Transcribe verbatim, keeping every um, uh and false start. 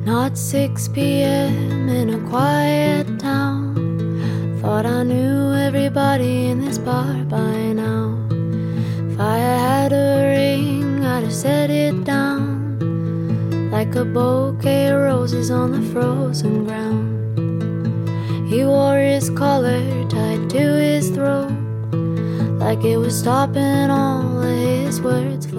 Not six p.m. in a quiet town. Thought I knew everybody in this bar by now. If I had a ring, I'd have set it down like a bouquet of roses on the frozen ground. He wore his collar tied to his throat, like it was stopping all of his words